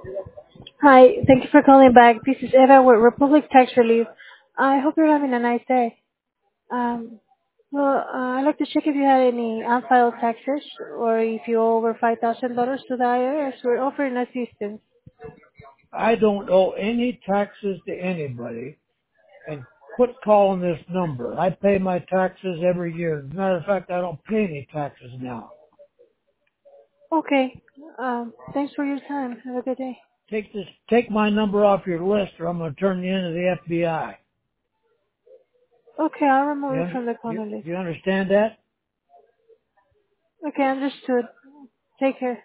Hi, thank you for calling back. This is Eva with Republic Tax Relief. I hope you're having a nice day. Um, I'd like to check if you had any unfiled taxes or if you owe over $5,000 to the IRS. We're offering assistance. I don't owe any taxes to anybody, and quit calling this number. I pay my taxes every year. As a matter of fact, I don't pay any taxes now. Okay. Thanks for your time. Have a good day. Take my number off your list, or I'm going to turn you into the FBI. Okay, I'll remove it from the caller list. You understand that? Okay, understood. Take care.